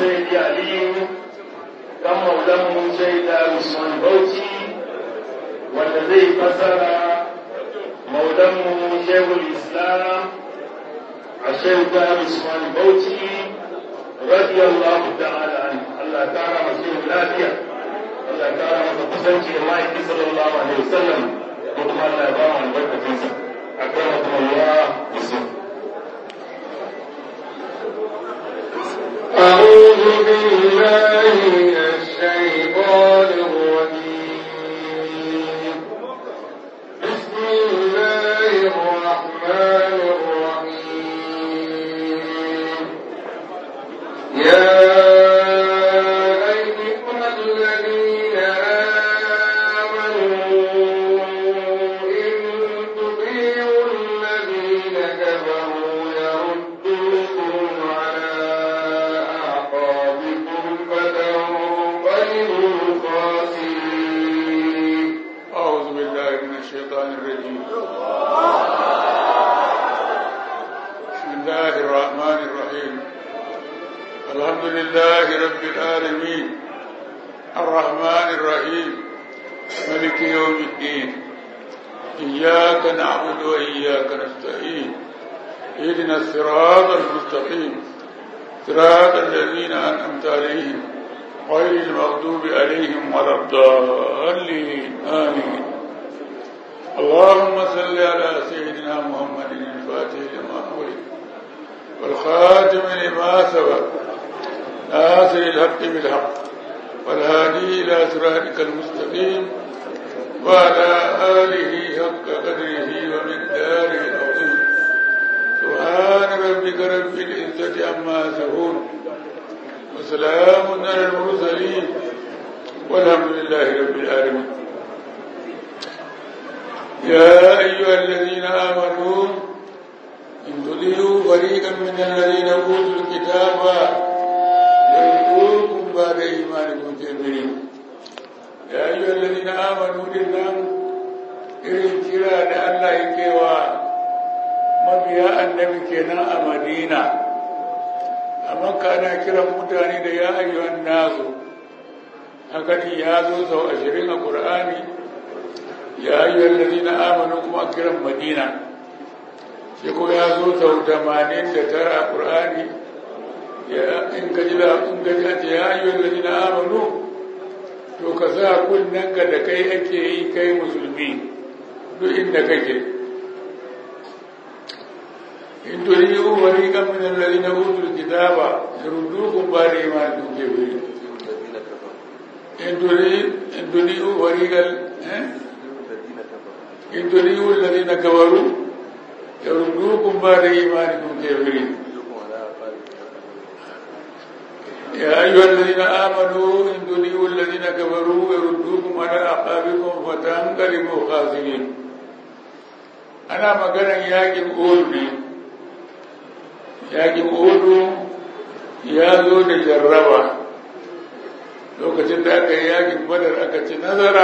sayyidi aliyu dan maulanmu shaida usman bauchi wanda zai fasara maulanmu shehul islam a shaida usman bauchi radiyallahu ta'ala anhu. Allah kara masa lafiya, Allah kara masa kusanci da ma'aiki sallallahu alaihi wasallam, ko kuma Allah ya ba mu albarkacinsa. أكرمكم الله بسم أعوذ بالله من الشيطان الرجيم. بسم الله الرحمن الرحيم. يا أيها الذين الحمد لله رب العالمين الرحمن الرحيم مالك يوم الدين إياك نعبد وإياك نستعين اهدنا الصراط المستقيم صراط الذين أنعمت عليهم غير المغضوب عليهم ولا الضالين آمين. اللهم صل على سيدنا محمد الفاتح لما أغلق والخاتم لما سبق ناصر الحق بالحق والهادي إلى صراطك المستقيم وعلى آله حق قدره ومقداره العظيم. سبحان ربك رب العزة عما يصفون وسلام على المرسلين والحمد لله رب العالمين. يا أيها الذين آمنوا إن تطيعوا فريقا من الذين أوتوا الكتاب يردوكم بعد إيمانكم كافرين. يا أيها الذين آمنوا لله إن كرا الله كوا مبيا النبي كنا مدينة أما كان كرا متاني يا أيها الناس هكذا يازو سو أشرين القرآن يا أيها الذين آمنوا كما كرا مدينة يكو يازو سو 89 القرآن in gaji ya ayyuhal ladina amanu to ka sa kunnanka da kai ake yi kai musulmi duk inda kake. In turiyu fariqan min alladhina utul kitaba yaruddukum ba'da imanikum kafirin. In turiyu fariqan in turiyu alladhina kafaru yaruddukum ba'da imanikum kafirin. يا أيها الذين آمنوا إن تطيعوا الذين كفروا يردوكم على أعقابكم فتنقلبوا خاسرين. أنا مغنى ياكم أولي yakin Uhud ya zo da jarraba. Lokacin da aka yi yakin Badar aka ci nazara,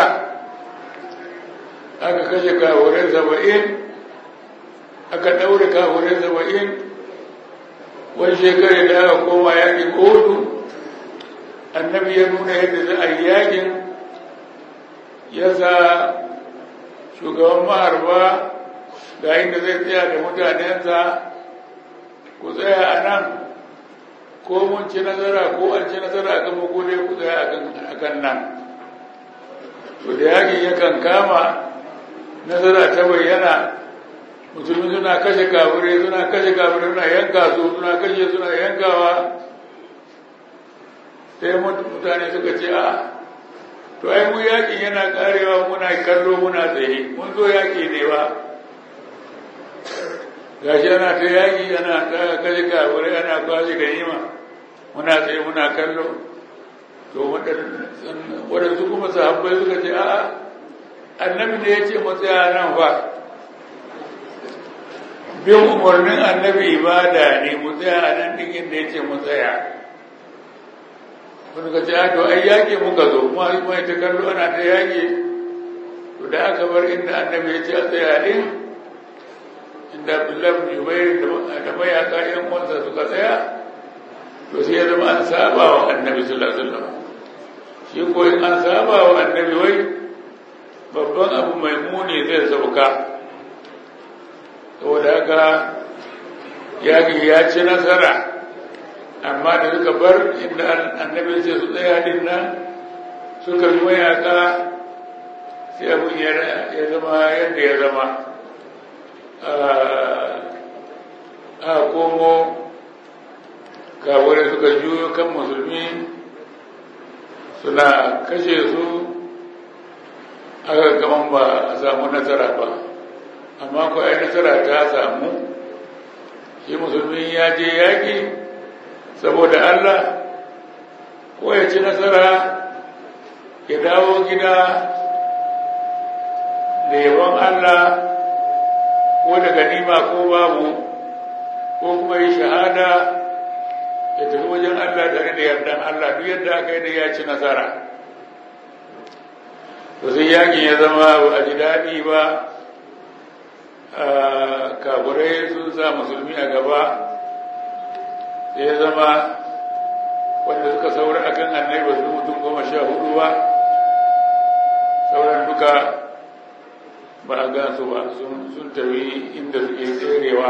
aka kashe kafirai 70, aka daure kafirai 70. Wani shekara da aka koma yakin Uhud, annabi ya nuna yadda za a yi yakin, ya sa shugaban maharba ga inda zai tsaya da mutanensa, ku tsaya a nan, ko mun ci nazara ko an ci nazara a kan ko dai ku tsaya a kan nan. To da yakin yakan kama, nazara ta bayyana, musulmi suna kashe kafirai suna yanka su suna yankawa. Sai mutane suka ce a to ai mu yakin yana karewa muna kallo muna tsaye, mun zo yaki ne ba. Gashi ana ta yaki ana kashe kafirai ana kwashe ganima, muna tsaye muna kallo. To waɗansu kuma sahabbai suka ce a annabi ne ya ce mu tsaya nan fa. Bin umarnin annabi ibada ne, mu tsaya a nan ɗin da ya ce mu tsaya. Wani ka ce a to ai yaƙi muka zo kuma mai ta kallo ana ta yaƙi. To da aka bar inda annabi ya ce a tsaya ɗin, inda Abdullahi bin Jubair da mayaka ƴan uwansa suka tsaya, to sai ya zama an saba wa annabi sallallahu alaihi wasallam shi ko in an saba wa annabi wai babban abu mai muni zai sauka saboda haka ya ci nasara amma da suka bar inda annabi sai su tsaya din nan suka yi mayaka sai abin ya zama yadda ya zama a komo kawai suka juyo kan musulmi suna kashe su aka kaman ba a samu nasara ba amma ko ai nasara ta samu shi musulmi ya je yaƙi saboda Allah ko ya ci nasara ya dawo gida da yabon Allah ko da ganima ko babu ko kuma yi shahada ya tafi wajen Allah tare da yardan Allah duk yadda aka yi da ya ci nasara to sai yakin ya zama ba a ji daɗi ba kafirai sun sa musulmi a gaba sai ya zama wanda suka saura akan annabi ba su mutum 14 ba sauran duka ba a gansu ba sun tafi inda suke tserewa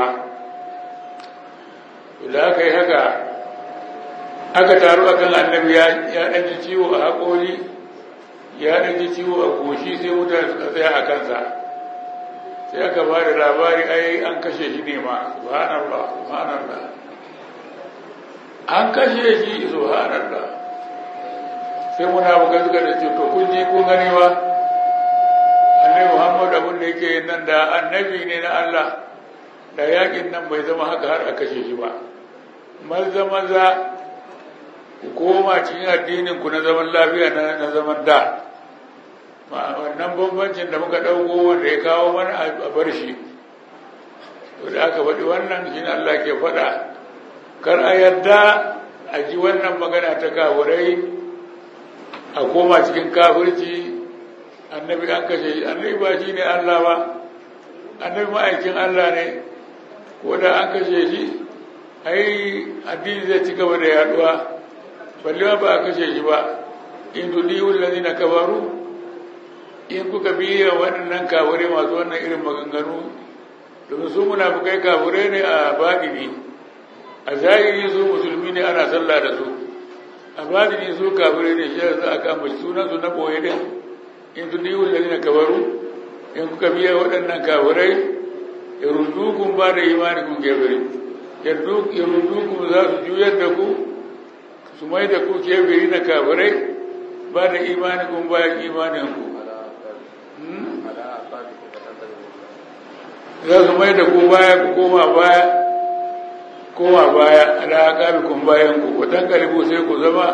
da aka yi haka aka taru akan annabi ya ɗanji ciwo a haƙori ya ɗanji ciwo a goshi sai mutane suka tsaya a kansa sai aka ba da labari ai an kashe shi ne ma subhanallah subhanallah an kashe shi subhanallah sai munafukai suka da ce to kun ji kun gani ba annabi Muhammad abin da yake nan da annabi ne na Allah da yakin nan bai zama haka har a kashe shi ba maza ku koma cikin addinin ku na zaman lafiya na zaman da wannan bambancin da muka ɗauko wanda ya kawo mana a bar shi to da aka faɗi wannan shi Allah ke faɗa kar a yadda a ji wannan magana ta kafirai a koma cikin kafirci annabi an kashe shi annabi ba shi ne Allah ba annabi ma'aikin Allah ne ko da an kashe shi ai addini zai ci gaba da yaduwa balle ba a kashe shi ba in tudiyul ladina kafaru in kuka biya waɗannan kafirai masu wannan irin maganganu domin su munafukai kafirai ne a baɗini a zahiri su musulmi ne ana sallah da su a baɗini su kafirai ne shi za a kama sunansu na ɓoye ne in tudiyul ladina kafaru in kuka biya waɗannan kafirai yaruddukum ba da imanikum kafiri yaruddukum za su juyar da ku su mai da ku kafiri na kafirai ba da imanikum bayan imaninku za su mai da ku baya ku koma baya ala aqabikum bayan ku watan kalibu sai ku zama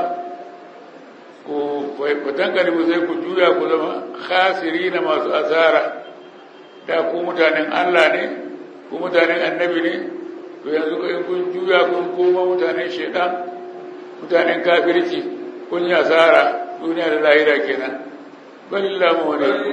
sai ku juya ku zama khasirina masu asara da ku mutanen Allah ne ku mutanen annabi ne to yanzu in kun juya kun koma mutanen shedan mutanen kafirci kun yi asara duniya da lahira kenan balillahu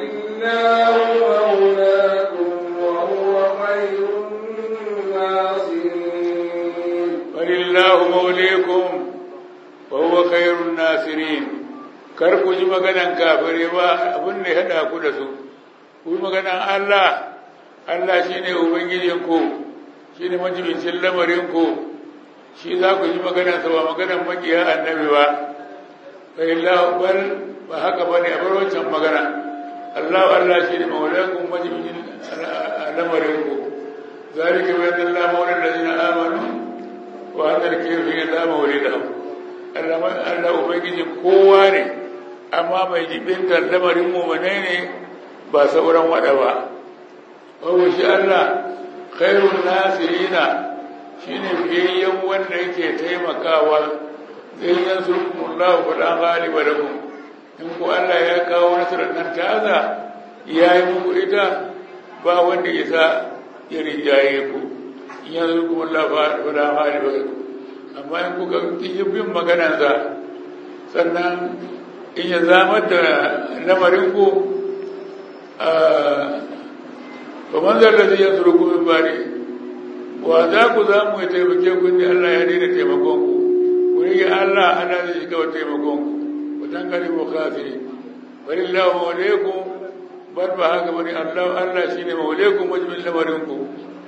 mawlaikum wa huwa khairun nasirin kar ku ji maganan kafire ba abin da ya hada ku da su ku maganan Allah shine ubangijin ku shine majibincin lamarin ku shi za ku ji maganan sa ba maganan makiya annabi ba balillahu bal ba haka bane a bar wancan magana Allah shine mawlaikum majibincin lamarin ku zalika bi anna Allah mawla alladhina amanu wa anna al-kafirina la mawla lahum Allah ubangiji kowa ne amma mai jibintar lamarin mu'minai ne ba sauran wada ba wa shi Allah khairun nasirina shine fiyayyen wanda yake taimakawa zai yansurkumullahu fala ghaliba lakum in ku Allah ya kawo nasarar nan taza yayi muku ita ba wanda isa ya rijaye ku in yansurkumullahu fala ghaliba lakum amma in kuka yi bin maganarsa sannan in ya zamar da lamarin ku ba manzar da zai yanzu rukumin bari wa za ku za mu taimake ku ne Allah ya daina taimakon ku biyayya Allah zai shiga wa taimakon ku tan galibu khasiri walillahu mawlaykum bar ba haka bane Allah shine mawlaykum wajibin lamarin ku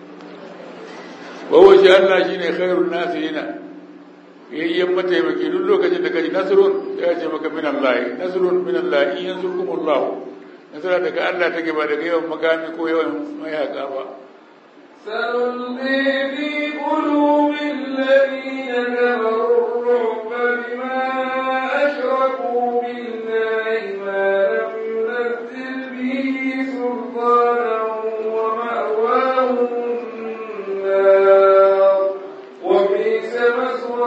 wa shi Allah shine khairun nasirina yayyan mataimaki duk lokacin da kaji nasrun sai ya ce maka min Allah nasrun min Allah in yansurkumullahu nasara daga Allah take ba daga yawan makami ko yawan mayaka ba سنلقي في قلوب الذين كفروا الرعب بما أشركوا بالله ما لم ينزل به سلطانا ومأواهم النار وبئس مثوى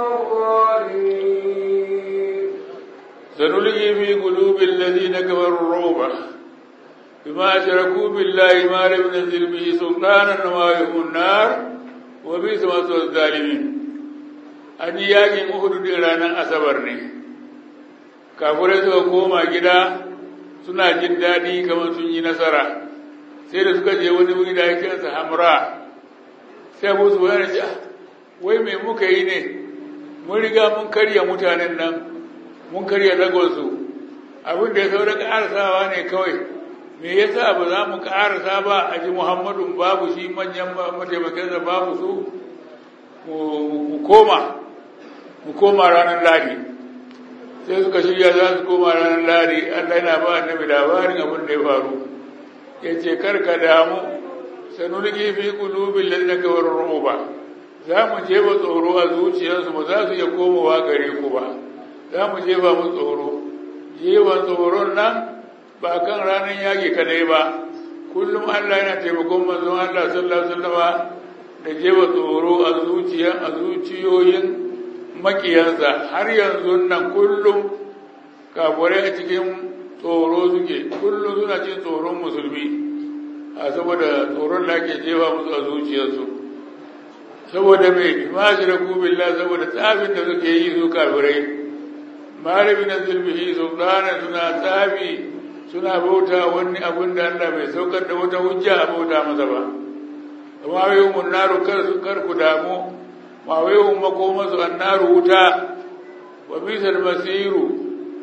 الظالمين سنلقي في قلوب الذين كفروا الرعب بما أشركوا بالله ما لم ينزل به سلطانا ومأواهم النار وبئس مثوى الظالمين an yi yakin Uhud din ranar Asabar ne kafirai suka koma gida suna jin daɗi kamar sun yi nasara sai da suka je wani wuri da ya kiransa Hamra sai Abu Sufyan ya ce wai me muka yi ne mun riga mun karya mutanen nan mun karya lagonsu abin da ya saura ƙarasawa ne kawai me yasa ba za mu ƙarasa ba a ji Muhammadun babu shi manyan mataimakansa babu su mu koma ranar Ladi sai suka shirya za su koma ranar Ladi Allah yana ba annabi labarin abin da ya faru ya ce karka damu sanulqi fi qulubil ladina kafaru ruba za mu jefa tsoro a zuciyarsu ba za su iya komowa gare ku ba za mu jefa mu tsoro jefa tsoron nan ba kan ranar yaƙi kadai ba kullum Allah yana taimakon manzon Allah sallallahu alaihi wasallam da jefa tsoro a zuciyoyin makiyansa har yanzu nan kullum kafirai a cikin tsoro suke kullum suna cin tsoron musulmi a saboda tsoron da ake jefa musu a zuciyarsu saboda mai mashiraku billah saboda tsafin da suke yi su kafirai malami na zulmihi sultana suna tsafi suna bauta wani abin da Allah bai saukar da wata hujja a bauta masa ba amma yau mun naru kar ku damu ma yau makoma su annaru wuta wa bisal masiru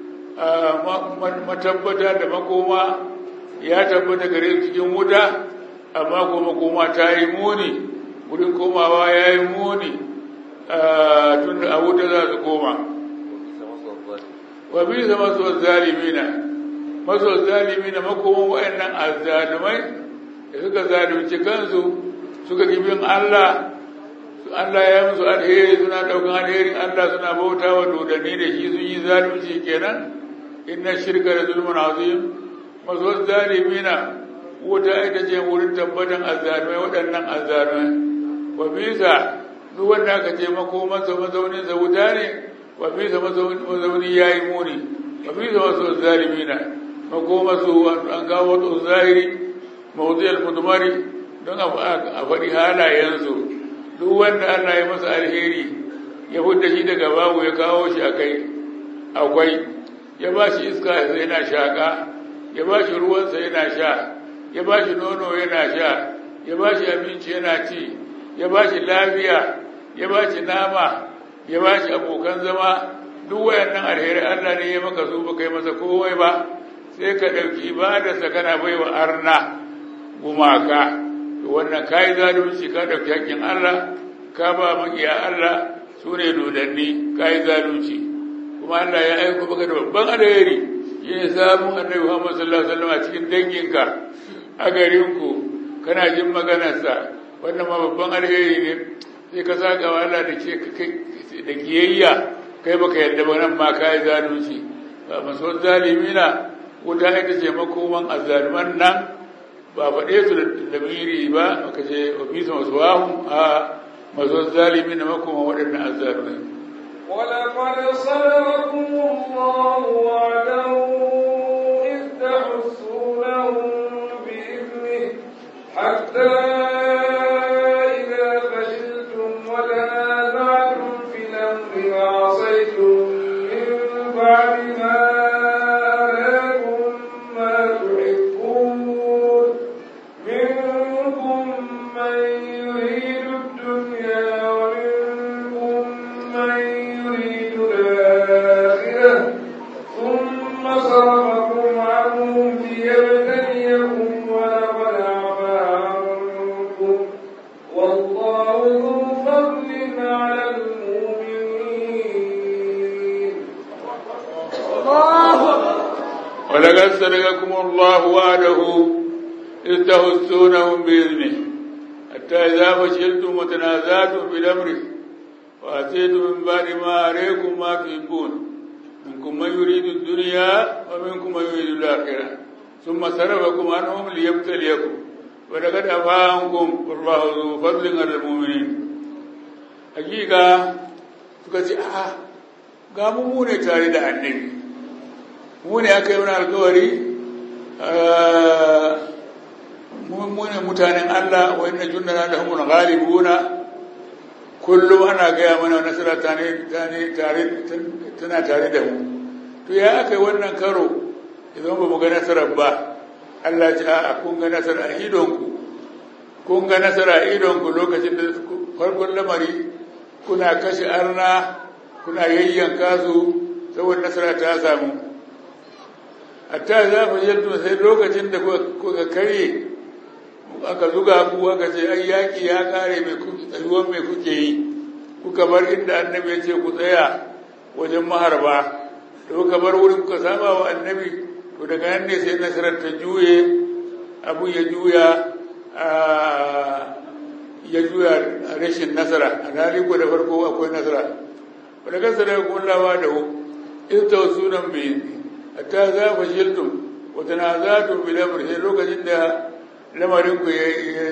matabbata da makoma ya tabbata gare cikin wuta amma ko makoma ta yi muni wurin komawa ya yi muni tun da a wuta za su koma wa bisa masu zalimina makoman wa'annan azzalumai da suka zalunci kansu suka gibin Allah ya musu alheri suna daukan alherin Allah suna bauta wa dodanni da shi sun yi zalunci kenan inna shirka da zulmun azim masu zalimina wuta ita ce wurin tabbatan azzalumai waɗannan azzalumai wa bisa duk wanda aka ce makomansa mazauninsa wuta ne wa bisa mazauni ya yi muni wa bisa masu zalimina makomansu an kawo wasu zahiri mawuziyar mutumari don a faɗi halayensu duk wanda Allah ya masa alheri ya fudda shi daga babu ya kawo shi akwai ya ba shi iska yana shaƙa ya ba shi ruwansa yana sha ya ba shi nono yana sha ya ba shi abinci yana ci ya ba shi lafiya ya ba shi nama ya ba shi abokan zama duk wayannan alheri Allah ne ya maka su ba kai masa komai ba sai ka ɗauki ibadarsa kana baiwa arna gumaka wannan kayi zalunci ka ɗauki hakkin Allah ka ba makiya Allah su ne dodanni kayi zalunci kuma Allah ya aiko maka da babban alheri ya samu annabi Muhammad sallallahu alaihi wasallam a cikin danginka a garinku kana jin maganarsa wannan ma babban alheri ne sai ka saka wa Allah da kiyayya kai baka yadda ba nan ma kai zalunci ba maso zalimina wuta ita ce makoman azzaluman nan ba faɗe su da lamiri ba aka ce wa bisa masu wahun a maso zalimina makoman waɗannan azzalumai ولقد صدقكم الله وعده إذ تحسونهم بإذنه حتى إذا فشلتم وتنازعتم في الأمر وعصيتم من بعد ما أراكم ما تحبون منكم من يريد الدنيا ومنكم من يريد ولقد صدقكم الله وعده إذ تحسونهم بإذنه حتى إذا فشلتم وتنازعتم في الأمر وأتيتم من بعد ما أريكم ما تحبون منكم من يريد الدنيا ومنكم من يريد الآخرة ثم صرفكم عنهم ليبتليكم ولقد عفا عنكم والله ذو فضل على المؤمنين. حقيقة suka ce ga mu ne tare da annabi, mu ne aka yi wani alkawari, mu ne mutanen Allah wa inna jundana lahumul ghalibuna. Kullum ana gaya mana nasara tana tare da mu. To ya aka yi wannan karo idan ba mu ga nasarar ba? Allah ce kun ga nasara a idonku, kun ga nasara a idonku lokacin da farkon lamari kuna kashe arna, kuna yayyanka su saboda nasara ta samu. Hatta za ku yadda sai lokacin da kuka karye aka zuga ku aka ce ai yaki ya kare mai tsayuwan mai kuke yi, kuka bar inda annabi ya ce ku tsaya wajen maharba, da kuka bar wurin kuka saba wa annabi, to daga nan ne sai nasarar ta juye, abu ya juya a rashin nasara. A ko da farko akwai nasara. wadda kasa daga kullawa da hu ita wasu nan bai hatta za fa shiltum wata na za tu bi lamar sai lokacin da lamarinku ya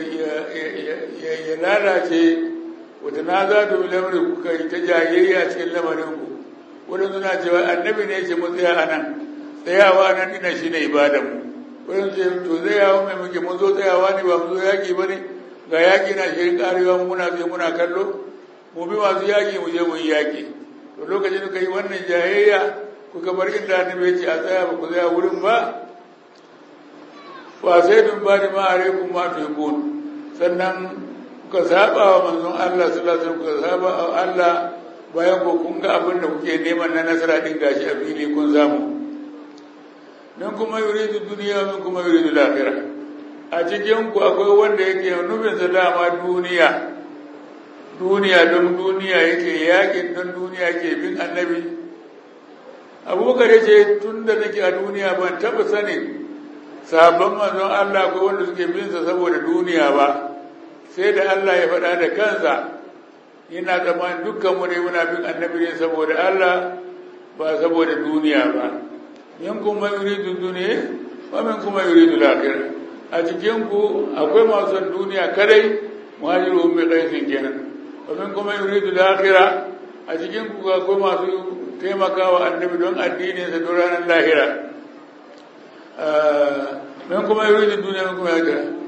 lalace, wata na za tu bi lamar kuka yi ta jayayya cikin lamarinku. wadda suna cewa annabi ne ce mu tsaya a nan, tsayawa nan ina shi ne ibadanmu. wadda ce to tsayawa mai muke mun zo tsayawa ne ba mu zo yaƙi ba ne, ga yaƙi na shirin ƙarewa muna sai muna kallo, mu bi masu yaƙi mu je mu yi yaƙi. To lokacin da ka yi wannan jayayya kuka bar inda annabi ya ce a tsaya ba ku tsaya wurin ba, wa sai dun ba da ma'arekun ma tuhibun, sannan kuka saba wa manzon Allah sallallahu alaihi wasallam, kuka saba wa Allah bayan ko kun ga abin da kuke neman na nasara din gashi a fili kun samu. Min kuma yuridu duniya min kuma yuridu lahira. A cikin ku akwai wanda yake nufin sa dama duniya don duniya yake yakin don duniya ke bin annabi. Abubakar ya ce tun da nake a duniya ban taɓa sanin sabon manzon Allah akwai wanda suke bin sa saboda duniya ba, sai da Allah ya faɗa da kansa yana tsammanin dukkan mu ne muna bin annabi ne saboda Allah ba saboda duniya ba. Minkum man yuridu dunya wa minkum man yuridu al-akhirah. A cikin ku akwai masu duniya kadai, muhajiru bi qaisin kenan. Wa minkum man yuridu al-akhirah. A cikin ku akwai masu taimakawa annabi don addinin sa don ranar lahira. Minkum man yuridu dunya minkum man yuridu al-akhirah.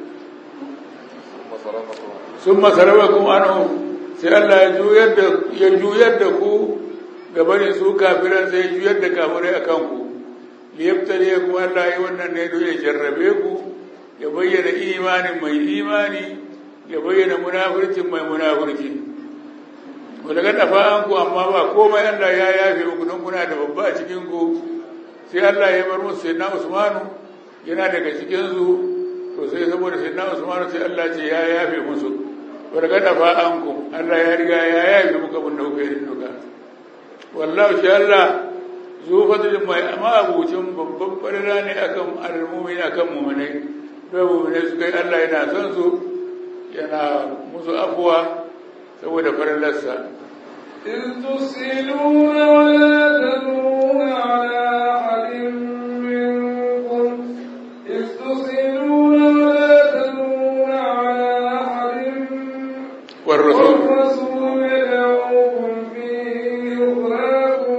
Summa sarafakum anhum, sai Allah ya juyar da ku gabanin su kafiran, sai ya juyar da kafirai akan ku. Liyabtaliyakum, Allah ya wannan ne don ya jarrabe ku, ya bayyana imanin mai imani, ya bayyana munafircin mai munafirci. Ku daga dafa ku amma ba komai Allah ya yafe ku don kuna da babba a cikin ku, sai Allah ya bar musu sayyidina Usmanu yana daga cikin su, to sai saboda sayyidina Usmanu sai Allah ce ya yafe musu. Ku daga dafa ku, Allah ya riga ya yafe muku abin da kuka yi duka. Wallahi shi Allah zu fadlin mai amma abucin babban farira ne akan almu'mini akan mu'minai. Sai mu'minai su kai Allah yana son su, yana musu afuwa saboda farilarsa. إذ تسئلون ولا تدعون على أحد منكم إذ تسئلون ولا تدعون على أحد والرسول يدعوكم في أخراكم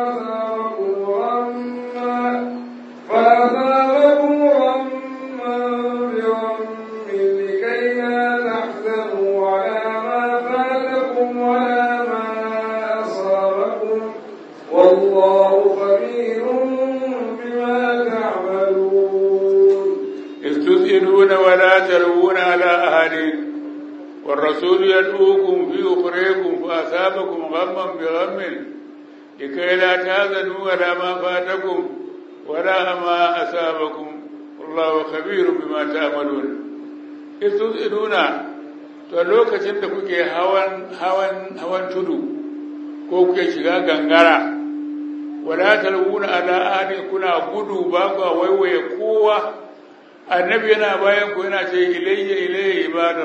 فأثابكم غما بغم لكي لا تحزنوا على ما فاتكم ولا ما أصابكم والله خبير بما تعملون. إذ تسئلون ولا تلوون على أحد والرسول يدعوكم في أخريكم فأثابكم غما بغم لكي لا تحزنوا على ما فاتكم ولا ما أصابكم والله خبير بما تعملون. إذ تسئلون to lokacin da kuke hawan tudu ko kuke shiga gangara wala talwuna ala ahadin kuna gudu ba ku waiwaye kowa annabi yana bayan ku yana ce ilayya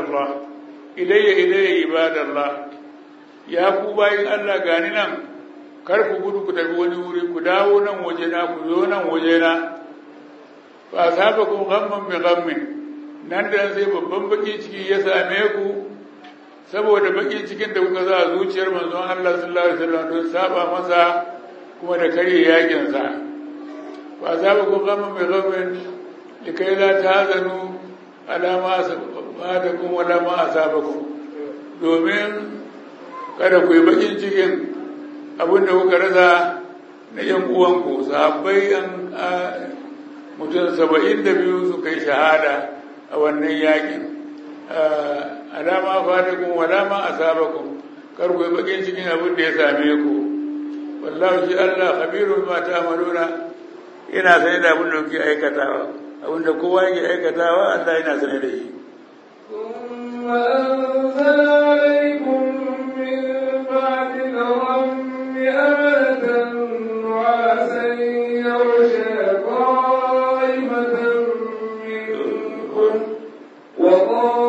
ibadallah ya ku bayin Allah gani nan kar ku gudu ku tafi wani wuri ku dawo nan wajena ku zo nan wajena fa asabakum ghamman bi ghammin nan da sai babban baki ciki ya same ku saboda baki cikin da kuka za zuciyar manzon Allah sallallahu alaihi wasallam don saba masa kuma da kare yakin sa fa asabakum ghamman bi ghammin likai la tahzanu ala ma asabaqakum wala ma asabakum domin kada ku yi bakin cikin abinda kuka rasa na yan uwanku sahabbai mutum 72 suka yi shahada a wannan yakin alama fatakum wala ma asabakum kar ku yi bakin cikin abin da ya same ku wallahi shi Allah khabirun ma ta'maluna yana sane da abin da kuke aikatawa abin da kowa yake aikatawa Allah yana sane da shi thumma anzala alaykum min ba'di al-ghammi amatan nu'asan yaghsha qa'imatan minkum wa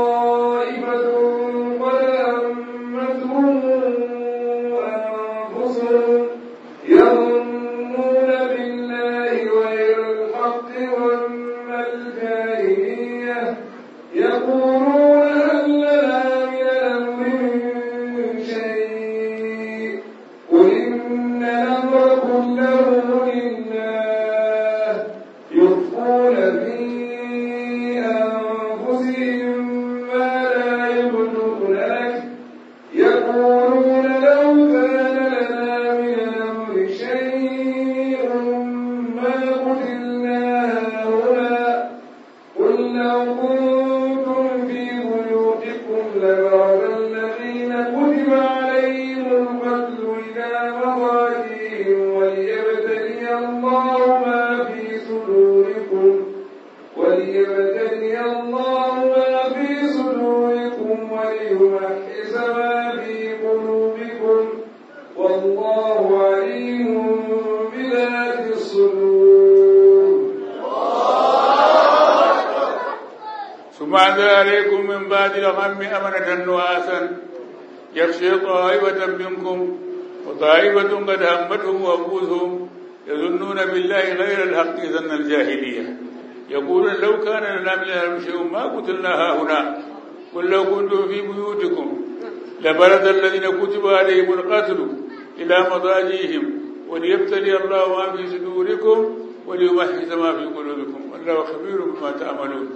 عليكم من بعد الغم أمنة نعاسا يغشي طائفة منكم وطائفة قد همتهم وأنفسهم يظنون بالله غير الحق ظن الجاهلية يقولون لو كان لنا من الأمر شيء ما قتلنا هنا قل لو كنتم في بيوتكم لبرز الذين كتب عليهم القتل إلى مضاجعهم وليبتلي الله ما في صدوركم وليمحص ما في قلوبكم والله خبير بما تعملون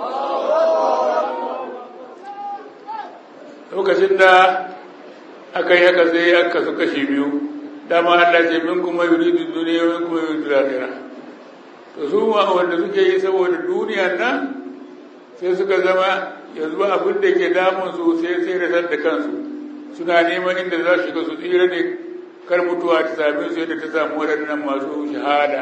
lokacin da aka yi haka sai aka su kashi biyu dama Allah ce min kuma yuridu duniya min kuma yuridu lahira to su ma wanda suke yi saboda duniyar nan sai suka zama yanzu abin da ke damun su sai tsere da kansu suna neman inda za su shiga su tsira ne kar mutuwa ta same su yadda ta samu waɗannan masu shahada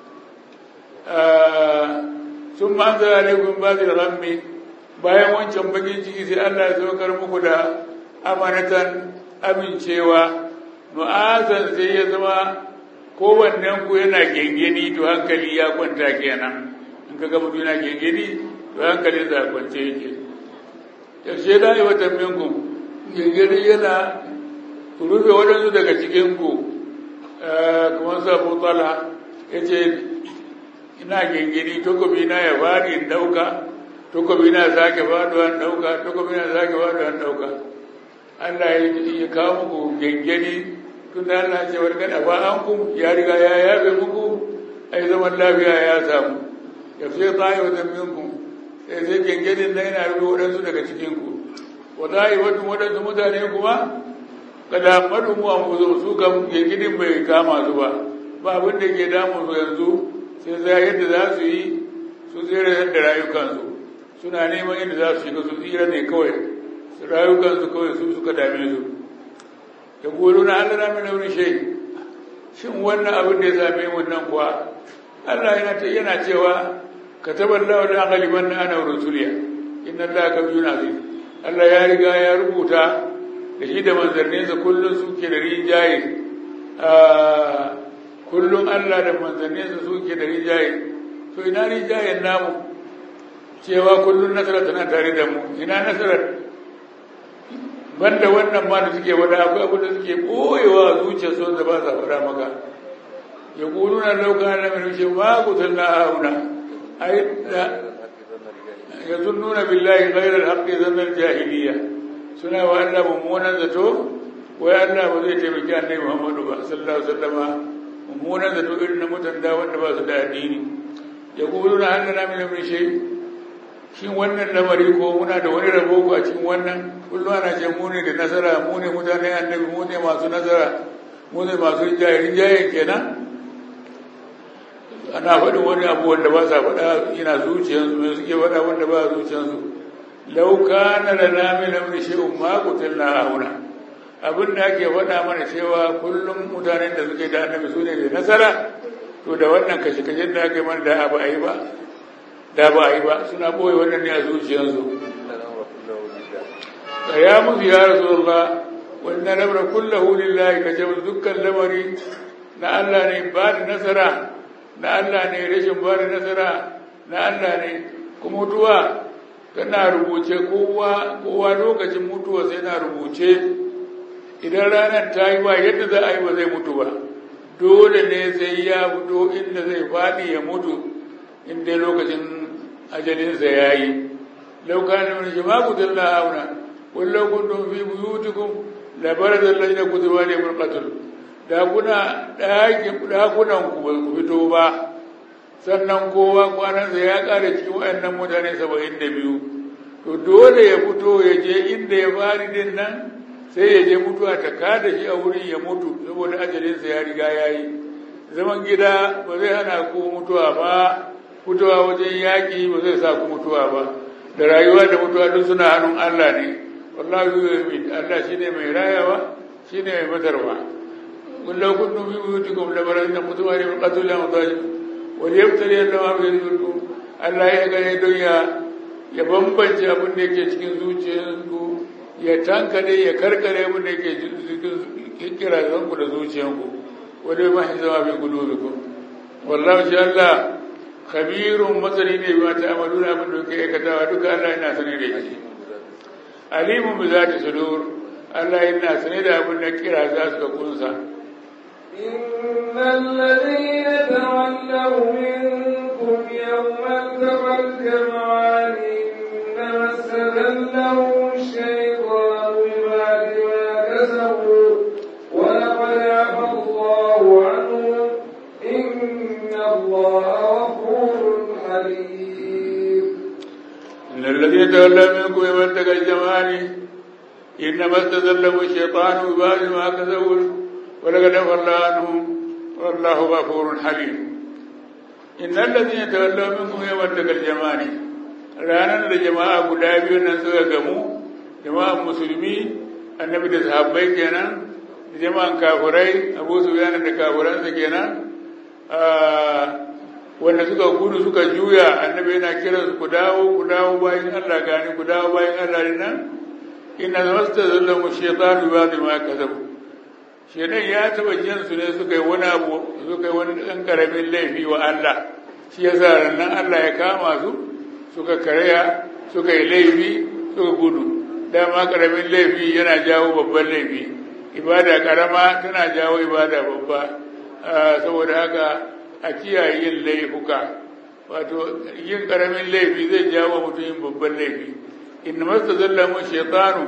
sun ma an zara laifin ba da rammi bayan wancan bakin ciki sai Allah ya saukar muku da amanatan amincewa nu'azan sai ya zama kowannen ku yana gengeni to hankali ya kwanta kenan in ka ga mutum yana gengeni to hankali za kwance yake yaushe da yi watan minku gengeni yana rufe waɗansu daga cikin ku kamar sabu tsala ya ce ina gengeni takobi na ya fari in ɗauka takobi na sake faduwa in ɗauka takobi na sake faduwa in ɗauka Allah ya kawo muku gengeni tun da Allah ce wargada ba an ku ya riga ya yabe muku ai zaman lafiya ya samu ya fi tsaye wa zambinku sai gengenin na yana rufe waɗansu daga cikinku wa tsaye waɗansu mutane kuma kada maɗu mu an kuzo su kam gengenin bai kama su ba abin da ke damun su yanzu sai za yadda za su yi su tsere da rayukansu suna neman inda za su shiga su tsira ne kawai su rayukansu kawai su suka dame su ya goro na Allah na mana wani shai shin wannan abin da ya same mu nan kuwa Allah yana cewa kataballahu la ghaliban ana rusuliya inna Allah kabiyun azim Allah ya riga ya rubuta da shi da manzanninsa kullum suke da rinjaye kullum Allah da manzanninsa suke da rijaye to ina rijayen namu cewa kullum nasara tana tare da mu ina nasarar banda wannan ma da suke wada akwai abu da suke boyewa zuciya so da ba sa fada maka ya kuluna lauka na mai rushe ma kusan na hauna ai da ya zunnuna billahi ghairal haqqi zannar jahiliya suna wa Allah mummunan zato wai Allah ba zai taimaki annabi Muhammadu ba sallallahu alaihi wasallama mummunan zato irin na mutanda wanda ba su da addini ya kuluna hannana min shay shin wannan lamari ko muna da wani rabo ko a cikin wannan kullum ana ce mu ne da nasara mu ne mutane annabi mu ne masu nasara mu ne masu rijaye kenan ana faɗin wani abu wanda ba sa faɗa yana zuciyarsu mai suke faɗa wanda ba zuciyarsu lauka na da namin amri shi'un ma kutilna hauna abin da ake faɗa mana cewa kullum mutanen da suke da annabi su ne da nasara to da wannan kashe-kashen da aka yi mana da ba a yi ba da ba a yi ba suna ɓoye wannan ne a zuciyarsu ya musu ya rasulullah wannan lamar kullahu lillahi ka ce dukkan lamari na Allah ne ba da nasara na Allah ne rashin ba da nasara na Allah ne kuma mutuwa tana rubuce kowa lokacin mutuwa sai na rubuce idan ranar ta yi ba yadda za a yi ba zai mutu ba dole ne sai ya fito inda zai faɗi ya mutu inda lokacin ajalinsa ya yi laukanin wani jima ku talla hauna kullum kundin fi buyutukum labarar zallar da ku zuwa ne mulkatul dakunan ku ba ku fito ba sannan kowa kwanansa ya ƙara cikin waɗannan mutane 72 to dole ya fito ya je inda ya fari din nan sai ya je mutuwa ta kada shi a wurin ya mutu saboda ajalinsa ya riga ya yi zaman gida ba zai hana ku mutuwa ba fitowa wajen yaƙi ba zai sa ku mutuwa ba da rayuwa da mutuwa duk suna hannun Allah ne wallahi yuhyi Allah shine mai rayawa shine mai matarwa kullu kuntum fi buyutikum la barazna mutawari min qatl al-madajib wa yabtali Allah bi rizqikum Allah ya ga ya bambance abin da yake cikin zuciyarku ya tankade ya karkare abin da yake cikin kirazanku da zuciyarku wa dai ma hizama bi qulubikum wallahi shi Allah khabirun masani ne ba ta amaluna abin da yake aikatawa duka Allah yana sani da shi alimun bi zati sudur Allah yana sani da abin da kira za su ka kunsa innal ladina tawallaw minkum yawmal taqal jam'an innama sadallahu shaytanu bima kasabu wa laqad afa Allahu anhum inna Allaha ghafurun halim innal ladina tawallaw minkum yawmal taqal jam'an إنما استزلهم الشيطان ببعض ما كسبوا ولقد عفا الله عنهم والله غفور حليم إن الذين تولوا منكم يوم التقى الجمعان ranar da jama'a guda biyu nan suka gamu jama'an musulmi annabi da sahabbai kenan da jama'an kafirai Abu Sufyan da kafiransa kenan wanda suka gudu suka juya annabi yana kiransu ku dawo bayan Allah gani ku dawo bayan Allah nan inna mastazallahu shaytanu ba'da ma kasabu shedan ya taba jin su ne suka yi wani dan karamin laifi wa Allah shi yasa nan Allah ya kama su suka karaya suka yi laifi suka gudu dama karamin laifi yana jawo babban laifi ibada karama tana jawo ibada babba saboda haka a kiyaye yin laifuka wato yin karamin laifi zai jawo mutum yin babban laifi inna mastazallahu shaytanu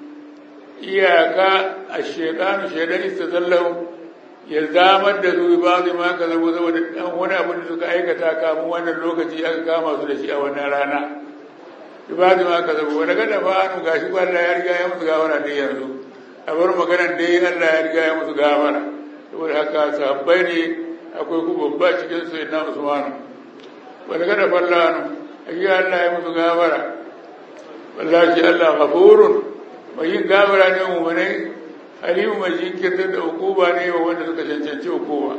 iyaka ash-shaytanu shaydan istazallahu ya zamar da su ba zai ma ka zabo saboda dan wani abu da suka aikata kamun wannan lokaci aka kama su da shi a wannan rana ibadu ma ka zabo daga da fa'anu gashi ko Allah ya riga ya musu gawara dai yanzu a bar maganar dai Allah ya riga ya musu gawara saboda haka sahabbai ne akwai ku babba cikin su na Usman daga da fallanu ayya Allah ya musu gawara wallahi Allah ghafurun mai yin gafara ne mu ne alimu mai jinkirtar da hukuma ne wa wanda suka cancanci hukuma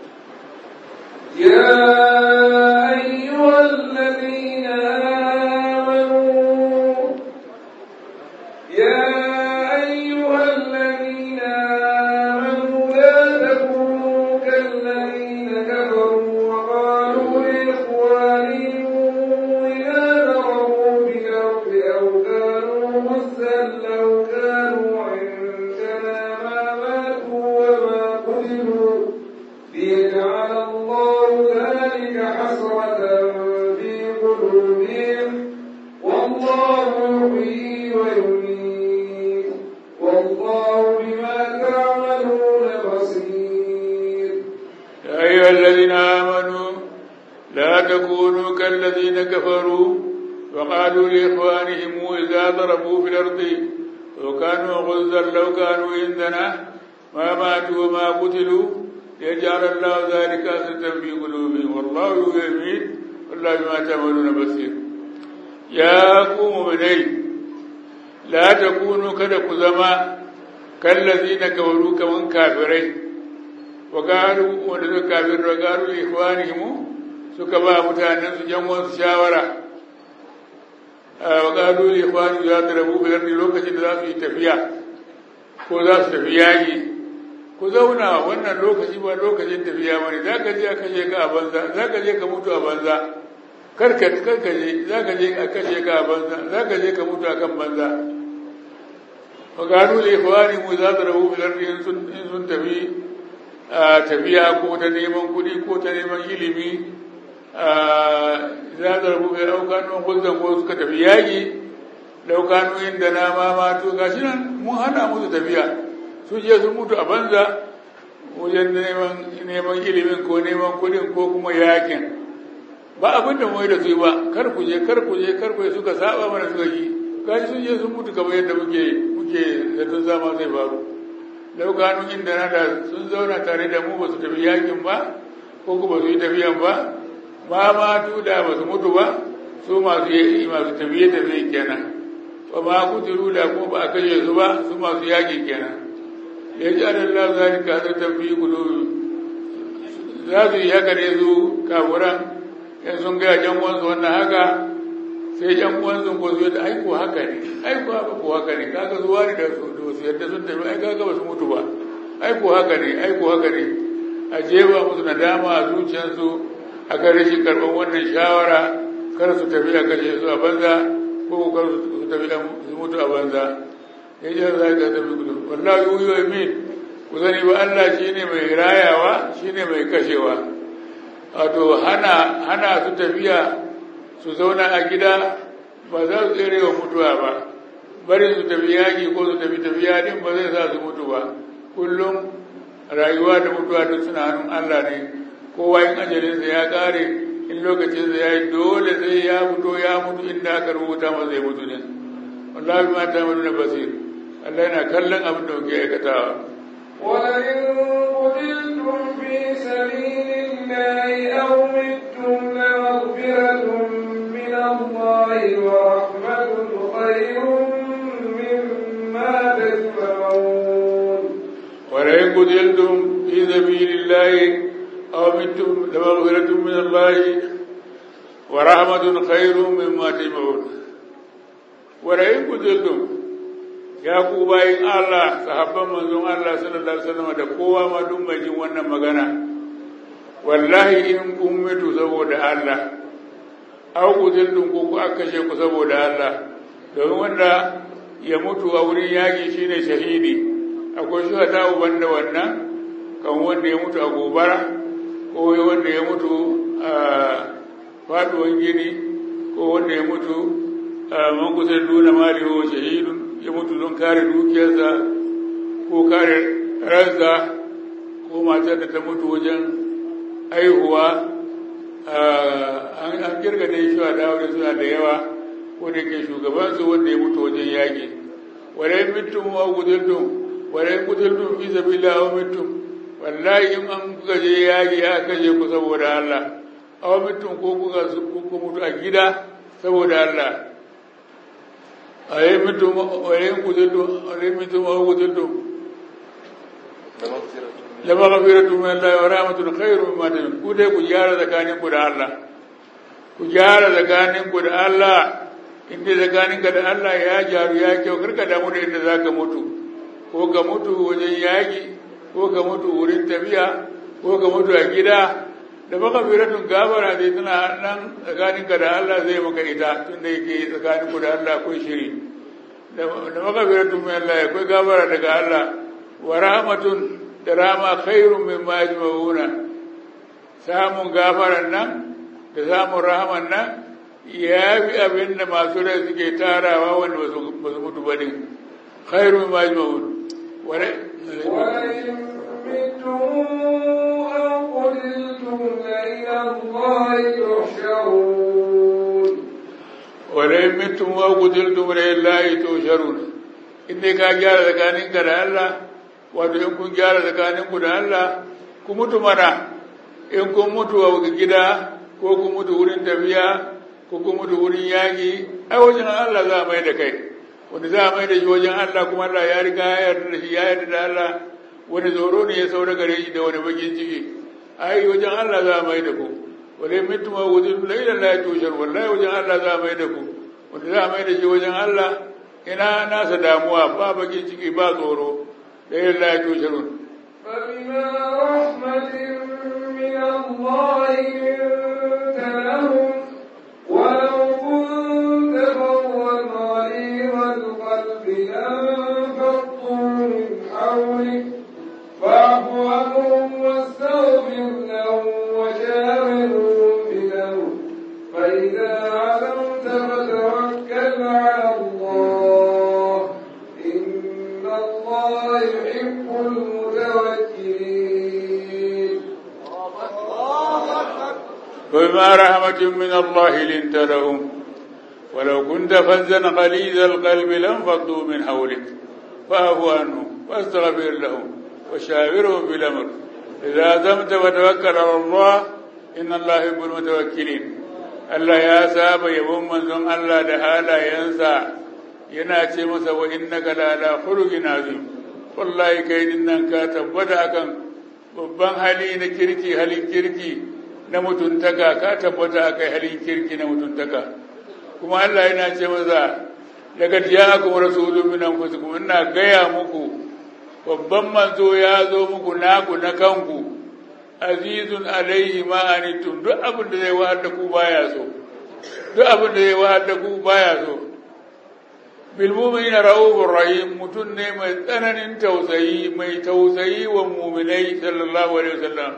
ya ayyuhal ladina amanu ya ayyuhal ladina amanu la takunu kal قتلوا ليجعل الله ذلك حسرة في قلوبهم والله يحيي ويميت والله بما تعملون بصير. يا أيها الذين آمنوا لا تكونوا كالذين كفروا وقالوا لإخوانهم إذا ضربوا في الأرض وكانوا غزا لو كانوا عندنا ما ماتوا وما قتلوا ليجعل الله ذلك حسرة في قلوبهم والله يميت والله بما تعملون بصير. يا قوم مني لا تكونوا كدك زما كالذين كفروا كمن كافرين وقالوا ولذو كافر وقالوا لإخوانهم سكبا متانا سجموا شاورا وقالوا لإخوانهم ذات ربو في الأرض لوكة ذات تفيا ko za su tafi yaƙi ku zauna wannan lokaci ba lokacin tafiya bane za ka je a kashe ka a banza za ka je ka mutu a banza karkaje za ka je a kashe ka a banza za ka je ka mutu a kan banza wa gano da ikhwani mu za su rabu filar in sun tafi tafiya ko ta neman kuɗi ko ta neman ilimi za su rabu filar aukanon hulzan ko suka tafi yaƙi laukanu inda na mamato gashi nan mun hana musu tafiya su je sun mutu a banza wajen neman ilimin ko neman kudin ko kuma yakin ba abin da mu da su ba kar ku je suka saba mana suka yi gashi sun je sun mutu kamar yadda muke zaton zama zai faru laukanu inda na da sun zauna tare da mu ba su tafi yakin ba ko kuma su yi tafiyan ba mamatu da ba su mutu ba su masu tafiye kenan wa ma kutilu da kuma ba a kashe su ba su masu yaƙi kenan ya ji Allah zalika azatan fi qulubi za su yi haka ne su kafuran in sun ga jan uwansu wannan haka sai jan uwansu ko su yadda aiko haka ne kaga su wani da su yadda sun tafi ai kaga ba su mutu ba aiko haka ne a jefa musu nadama a zuciyarsu a kan rashin karɓar wannan shawara kar su tafi a kashe su a banza ko kar su tafi su mutu a banza ya ji za ka tafi gudu wallahi yuhi wa min ku sani ba Allah shine mai rayawa shine mai kashewa wato hana su tafiya su zauna a gida ba za su tsere wa mutuwa ba bari su tafi yaƙi ko su tafi tafiya din ba zai sa su mutu ba kullum rayuwa da mutuwa duk suna hannun Allah ne kowa in ajalinsa ya ƙare in lokacin da ya yi dole sai ya mutu inda aka rubuta masa zai mutu ne wallahi ma ta mutu na basir Allah yana kallon abin da kuke aikatawa ولئن قتلتم في سبيل الله أو متم لمغفرة من الله ورحمة خير مما تجمعون ولئن قتلتم في سبيل الله أو متم لمغفرة من الله ورحمة خير مما تجمعون ولئن قتلتم ya ku bayin Allah sahabban manzon Allah sallallahu alaihi wasallam da kowa ma duk mai jin wannan magana wallahi in kun mutu saboda Allah aw kutiltum ku aka kashe ku saboda Allah domin wanda ya mutu a wurin yaki shine shahidi akwai shuhada banda wannan kan wanda ya mutu a gobara ko wanda ya mutu a faduwan gini ko wanda ya mutu man kusa duna mali ho shahidun ya mutu don kare dukiyarsa ko kare ransa ko matar da ta mutu wajen aihuwa an girgade shi a dawo suna da yawa ko da ke shugabansu wanda ya mutu wajen yaƙi wadai mutum wa gudundun wadai gudundun fi sabila wa mutum wallahi in an kuka je yaƙi ya kashe ku saboda Allah aw mutum ko kuka mutu a gida saboda Allah ayi mutum wayin mutum wa gudundun lama gafiratu min Allah wa rahmatun khairu mimma tajma'un ku dai ku gyara zakanin ku da Allah ku gyara zakanin ku da Allah inda zakanin ka da Allah ya gyaru ya kyau karka damu da inda zaka mutu ko ka mutu wajen yaki ko ka mutu wurin tafiya ko ka mutu a gida da magafiratun gabara dai tana nan tsakaninka da Allah zai maka ita tunda yake tsakaninku da Allah akwai shiri da magafiratun mai Allah akwai gabara daga Allah wa rahmatun da rama khairun mimma yajma'una samun gafaran nan da samun rahaman nan ya fi abin da masu rai suke tarawa wanda ba su mutu ba ne khairun mimma yajma'un ولئن متم أو قتلتم إلى الله تحشرون in dai ka gyara tsakaninka da Allah wato in kun gyara tsakaninku da Allah ku mutu mana in kun mutu a gida ko kun mutu wurin tafiya ko kun mutu wurin yaƙi ai wajen Allah za a mai da kai wanda za a mai da shi wajen Allah kuma Allah ya riga ya yarda da shi ya yarda da Allah wani tsoro ne ya saura gare shi da wani bakin ciki ai wajen Allah za a mai da ku wale mitu ma wuzin lailan la tushar wallahi wajen Allah za a mai da ku wanda za a mai da shi wajen Allah ina nasa damuwa ba bakin ciki ba tsoro lailan la tusharun فبما رحمة من الله لنت لهم ولو كنت فظا غليظ القلب لانفضوا من حولك فاعف عنهم واستغفر لهم وشاورهم في الأمر فإذا عزمت فتوكل على الله إن الله يحب المتوكلين. فبما رحمة من الله لنت لهم ولو كنت فزا غليظ القلب لانفضوا من حولك فاعف عنهم واستغفر لهم وشاورهم في الأمر إذا عزمت فتوكل على الله إن الله يحب المتوكلين. Allah ya saba yabon manzon Allah da halayensa yana ce masa wa innaka la ala khuluqin azim wallahi kai dinnan ka tabbata akan babban hali na kirki halin kirki na mutuntaka ka tabbata akai halin kirki na mutuntaka kuma Allah yana ce masa daga ja'akum rasulun min anfusikum ina gaya muku babban manzo ya zo muku naku na kanku azizun alaihi ma anittum duk abin da zai wahar da ku baya so duk abin da zai wahar da ku baya so bil mu'minina raufur rahim mutun ne mai tsananin tausayi mai tausayi wa mu'minai sallallahu alaihi wasallam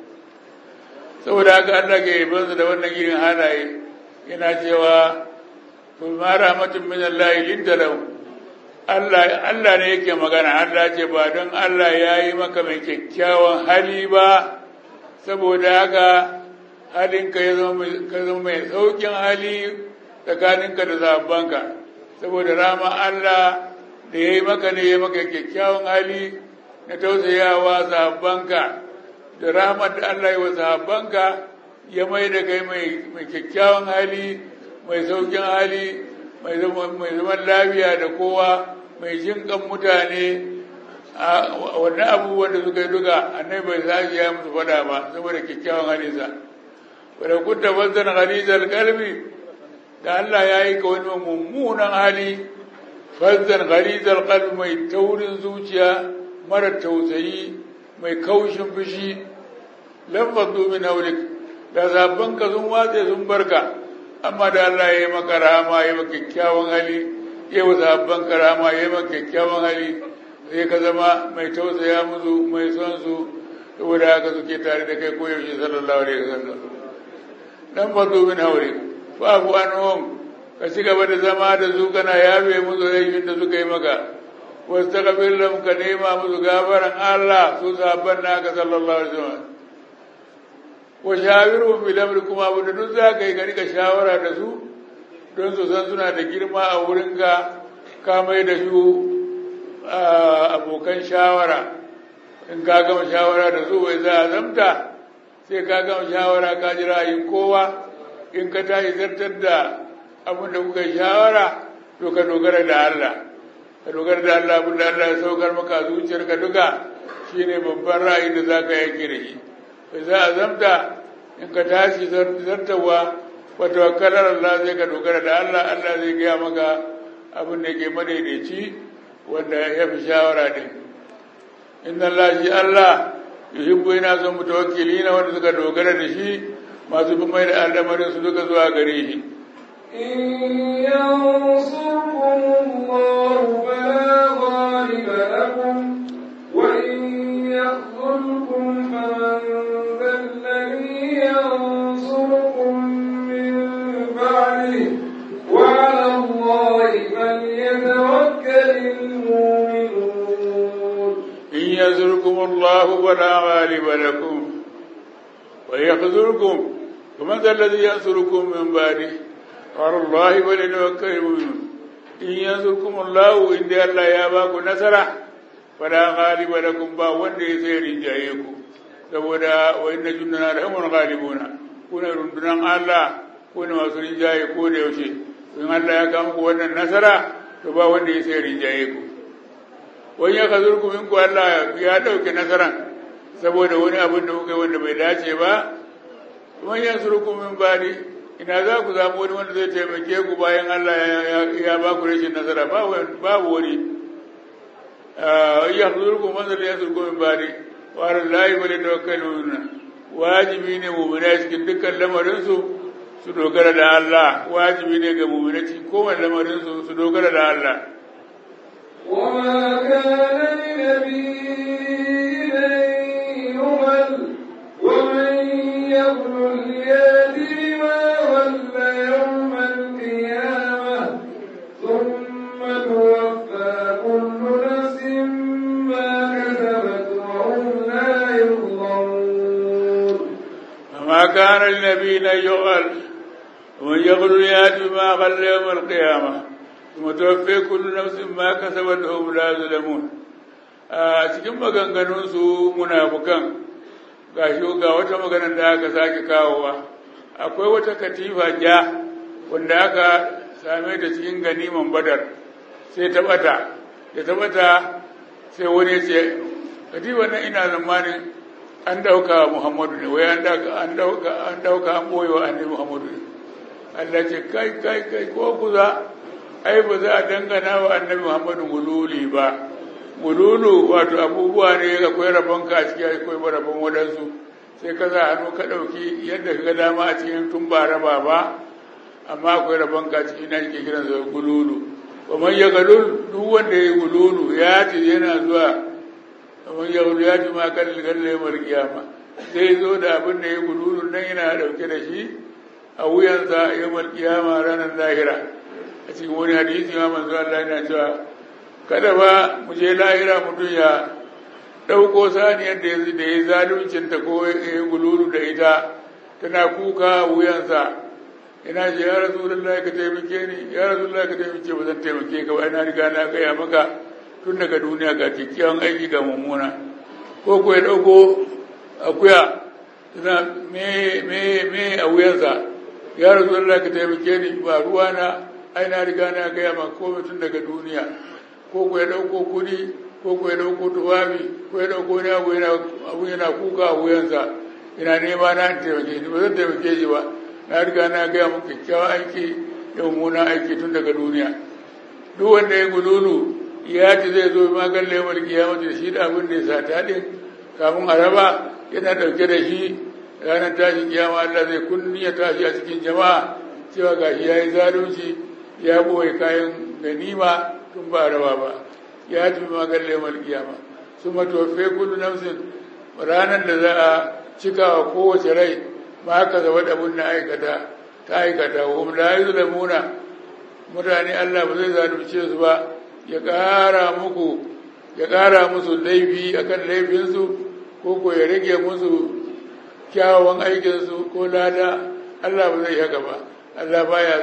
saboda haka Allah ke yabansa da wannan irin halaye yana cewa kul ma rahmatun min Allah linta lahu Allah ne yake magana Allah ce ba don Allah yayi maka mai kyakkyawan hali ba saboda haka halinka ya zama mai saukin hali tsakaninka da zabanka saboda rama Allah da ya yi maka ne ya maka kyakkyawan hali na tausayawa sabanka da rahmat da Allah ya wa sabanka ya mai da kai mai kyakkyawan hali mai saukin hali mai zaman lafiya da kowa mai jinƙan mutane wannan abubuwan da suka yi duka annabi bai sake ya musu fada ba saboda kyakkyawan halinsa wadda kunta fazzan ghalizal qalbi da Allah ya yi ka wani mummunan hali fazzan ghalizal qalbi mai taurin zuciya mara tausayi mai kaushin fushi lam faddu min hawlik da zabban ka sun watse sun barka amma da Allah ya yi maka rahama ya yi maka kyakkyawan hali ya yi zabban ka rahama ya yi maka kyakkyawan hali sai ka zama mai tausaya musu mai son su saboda haka suke tare da kai koyaushe sallallahu alaihi wasallam dan fadu min haure fa'fu anhum ka ci gaba da zama da su kana yabe musu laifin da suka yi maka wastaghfir lahum ka nema musu gafaran Allah su sabban naka sallallahu alaihi wasallam wa shawiru bil amri kuma abu da duk zaka yi ka rika shawara da su don su san suna da girma a wurinka ka mai da su abokan shawara in ka gama shawara da su bai za a zamta sai ka gama shawara ka ji ra'ayin kowa in ka tashi zartar da abin da kuka shawara to ka dogara da Allah ka dogara da Allah abin da Allah ya saukar maka zuciyarka duka shine babban ra'ayin da za ka yake da shi bai za a zamta in ka tashi zartarwa wata wakalar Allah zai ka dogara da Allah Allah zai gaya maka abin da ke madaidaici wanda ya fi shawara din inna Allah shi Allah yuhibbu yana son mutawakkilina wanda suka dogara da shi masu bin mai da al'amarin su duka zuwa gare shi in yansurkum Allah fala ghaliba lakum wa in يعلمون ويخذلكم فمن ذا الذي ينصركم من بعده وعلى الله فليتوكل المؤمنون إن ينصركم الله إن الله يا باكو نصره فلا غالب لكم با wanda ya sai rinjaye ku saboda wa inna jundana lahumul ghalibuna kuna rundunan Allah kuna masu rinjaye ko da yaushe in Allah ya kawo muku wannan nasara to ba wanda ya sai rinjaye ku wani ya kazurku minku Allah ya dauke nasaran saboda wani abin da kuka yi wanda bai dace ba wani ya surku min bani ina za ku samu wani wanda zai taimake ku bayan Allah ya ba ku rashin nasara babu wani ya kazurku manzar ya surku min bani wa lahi bane tawakkaluna wajibi ne mu'mina cikin dukkan lamarinsu su dogara da Allah wajibi ne ga mu'mina cikin kowane lamarinsu su dogara da Allah وما كان لنبي أن يغل ومن يغل ليأتي بما غل يوم القيامة ثم توفى كل نفس ما كسبت وهم لا يظلمون وما كان لنبي أن يغل ومن يغل ليأتي بما غل يوم القيامة mutawaffe kullu nafsin ma kasabat wa hum la yuzlamun a cikin maganganun su munafikan gashi ga wata maganar da aka sake kawowa akwai wata katifa ja wanda aka same ta cikin ganiman badar sai ta bata da ta bata sai wani ya ce katifa nan ina zamanin an dauka Muhammadu ne wai an dauka an boyewa annabi Muhammadu ne Allah ce kai ko kuza ai ba za a dangana wa annabi Muhammadu gululi ba gululu wato abubuwa ne akwai rabon ka a ciki akwai rabon wadansu sai ka za hannu ka ɗauki yadda ka ga dama a cikin tun ba raba ba amma akwai rabon ka a ciki na ke kiran sa gululu wa ya galul duk wanda ya yi gululu ya ce yana zuwa man ya gululu ya ce ma kan galle mar kiyama zai zo da abin da ya gululu nan yana dauke da shi a wuyansa yawmal kiyama ranar lahira a cikin wani hadisi ma manzo Allah yana cewa kada ba mu je lahira mutum ya dauko saniyar da ya zaluncin ta ko ya gululu da ita tana kuka wuyansa ina ce ya rasulullahi ka taimake ni ya rasulullahi ka taimake ba zan taimake ka ba ina riga na gaya maka tun daga duniya ga kyakkyawan aiki ga mummuna ko ya dauko akuya tana me a wuyansa ya rasulullahi ka taimake ni ba ruwa na ai na riga na gaya ma komai tun daga duniya ko ya dauko kudi ko ya dauko tufafi ko ya dauko ne abu yana kuka a wuyansa ina nema na taimake shi ba zan taimake shi ba na riga na gaya mu kyakkyawan aiki da mummunan aiki tun daga duniya duk wanda ya gululu ya ci zai zo magan lemar kiyama da shi da abin da ya sata din kafin a raba yana dauke da shi ranar tashin kiyama Allah zai kunniya tashi a cikin jama'a cewa gashi ya yi zalunci ya boye kayan ganima tun ba raba ba ya tafi magan lemar kiyama su matofe kullu nafsin ranar da za a cika wa kowace rai ma haka zaba da abin da ta aikata wa hum la yuzlamuna mutane Allah ba zai zalunce su ba ya ƙara musu laifi akan laifinsu ko ya rage musu kyawawan aikinsu ko lada Allah ba zai haka ba Allah baya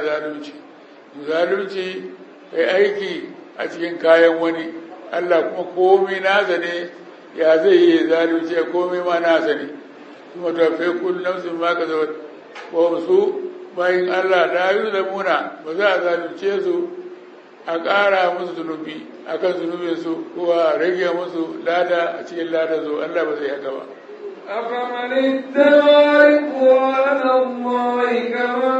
zalunci kai aiki a cikin kayan wani Allah kuma komai nasa ne ya zai yi zalunci komai ma nasa ne kuma tafe kullum nafsin ma ka zaba ko su bayin Allah da yuzlamuna ba za a zalunce su a ƙara musu zunubi akan zunubinsu ko a rage musu lada a cikin lada zo Allah ba zai haka ba أفمن اتبع رضوان الله كمن